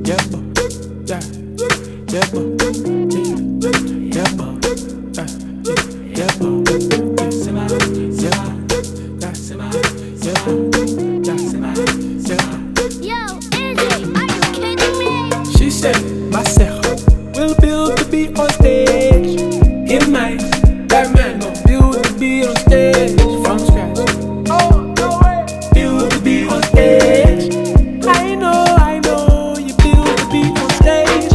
She said, Masejo will build to be on stage. In mind, that man gon' build to be on stage from scratch. Build to be on stage. I know, you build to be on stage.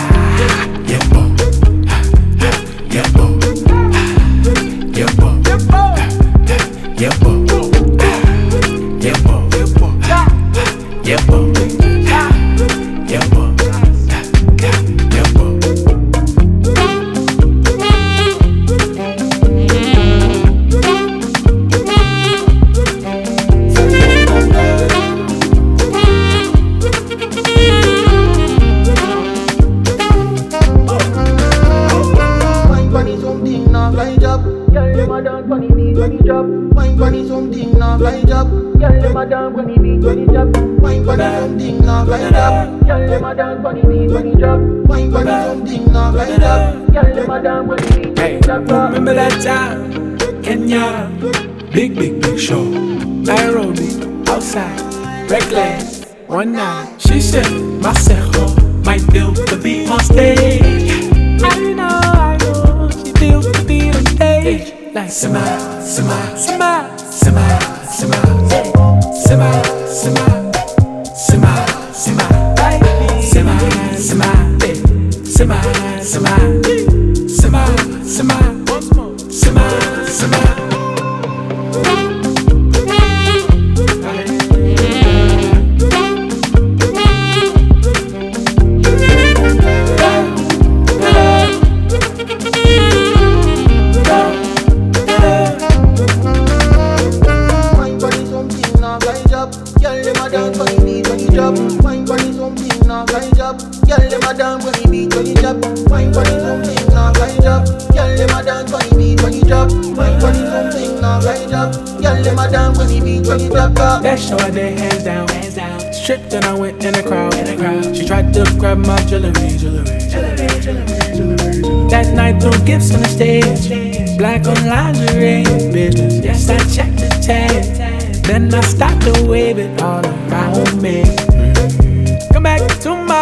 Wine bunny something now fly job. Girl, them a dance when the beat when it drop. Wine bunny something now fly job. Girl, them a dance when the beat when it drop. Wine bunny something now fly job. Girl, them a dance when the beat when it drop. Remember that time, Kenya, big show. Nairobi, outside, reckless, one night. She said, Masejo might build to be on stage. I know, she built to be on stage. Like smile. Girl, them a dance when the beat when it drop. Wine bunny something now fly job. Girl, them a dance when the beat when it drop. Wine bunny something now fly job. Girl, them a dance when the beat when it drop. Wine bunny something now fly job. Girl, them a dance when the beat when it drop. That show I did hands down. Stripped and I went in the crowd. She tried to grab my jewelry. That night threw gifts on the stage. Black on lingerie business. Yes, I checked the tag. Then I stopped to wave it all around me. Come back to my